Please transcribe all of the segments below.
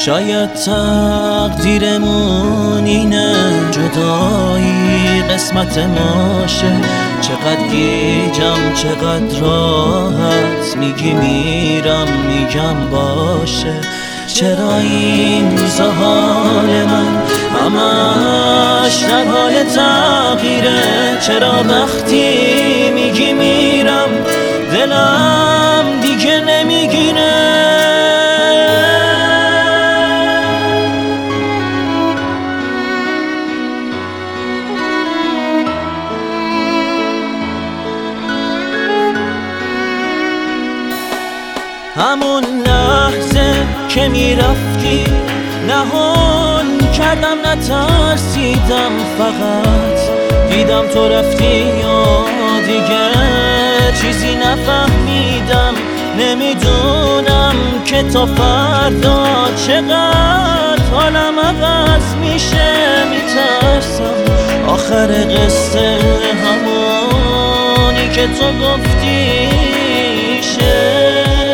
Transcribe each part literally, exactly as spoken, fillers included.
شاید تقدیرمون اینه، جدایی قسمت ماشه. چقدر گیجم چقدر راحت، میگی میرم میگم باشه. چرا این روزا حال من همش در حال تغییره؟ چرا وقتی میگی میرم دلم دیگه نمیگیره؟ همون لحظه که میرفتی نهان کردم نترسیدم، فقط دیدم تو رفتی یا دیگه چیزی نفهمیدم. نمیدونم که تا فردا چقدر حالم عوض میشه. میترسم آخر قصه همونی که تو گفتی شه.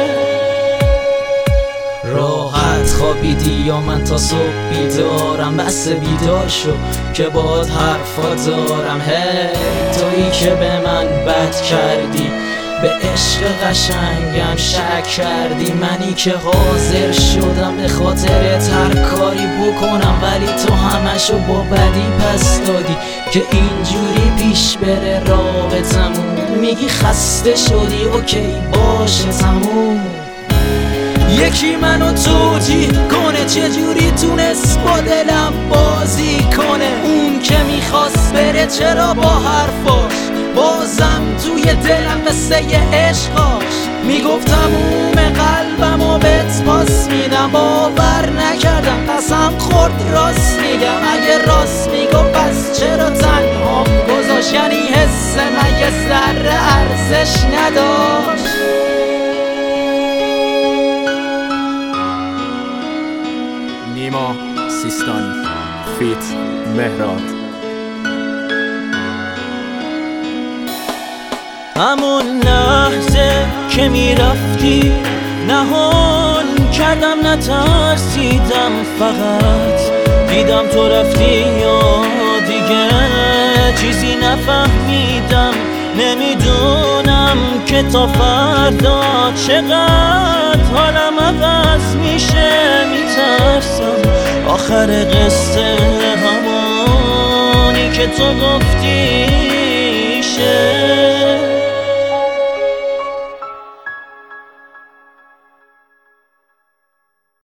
راحت خوابیدی یا من تا صبح بیدارم؟ بس بیدار شو که باد حرفا دارم. هی تویی که به من بد کردی، به عشق قشنگم شک کردی. منی که حاضر شدم به خاطرت هر کاری بکنم، ولی تو همشو با بدی پس دادی که اینجوری پیش بره رابطمون. میگی خسته شدی اوکی باشه تموم. یکی منو توجیه کنه چجوری تونست با دلم بازی کنه. اون که میخواست بره چرا با حرفاش بازم توی دلم قصه عشقاش. میگفت تموم قلبم و بهت پاس میدم، باور نکردم قسم خورد راست میگم. اگه راست میگفت پس چرا تنهام گذاشت؟ یعنی حس مگه ذره ارزش نداشت؟ نیما سیستانی فیت مهراد. همون لحظه که میرفتی نهان کردم نترسیدم، فقط دیدم تو رفتی یا دیگه چیزی نفهمیدم. نمیدونم که تا فردا چقدر حالم عوض میشه. میترسم آخر قصه همونی که تو گفتی شه.